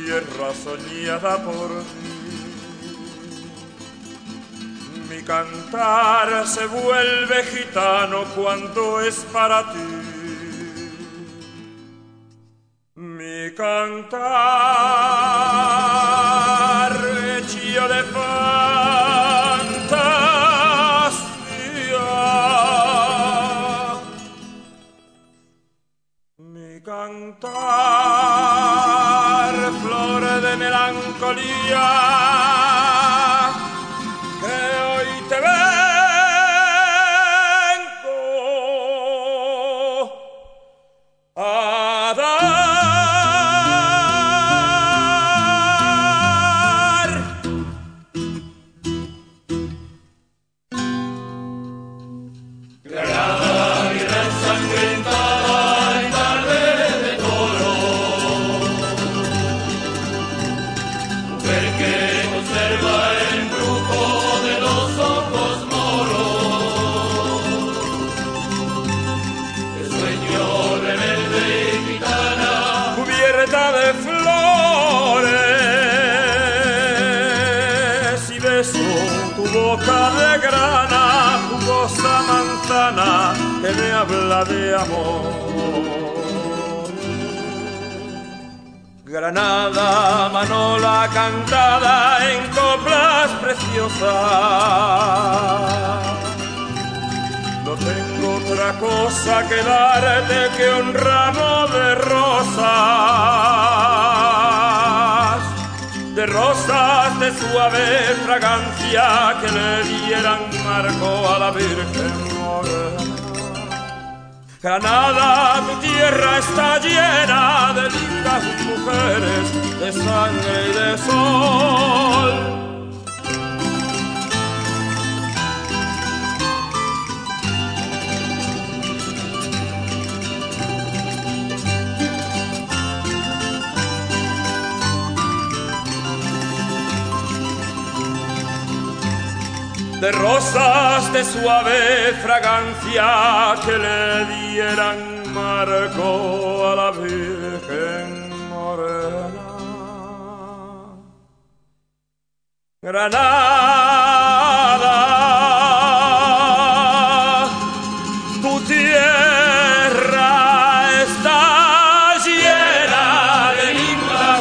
tierra soñada por ti. Mi cantar se vuelve gitano cuando es para ti. Mi cantar hecho de fantasía. Mi cantar flor de melancolía. De flores y beso tu boca de grana, jugosa manzana que me habla de amor. Granada, manola cantada en coplas preciosas. No tengo otra cosa que darte que un ramo de rosas de suave fragancia que le dieran marco a la Virgen Morena. Granada, tu tierra está llena de lindas mujeres, de sangre y de sol. De rosas de suave fragancia que le dieran marco a la Virgen Morena. Granada, tu tierra está llena de lindas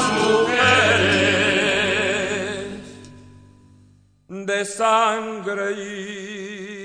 mujeres, de sangre y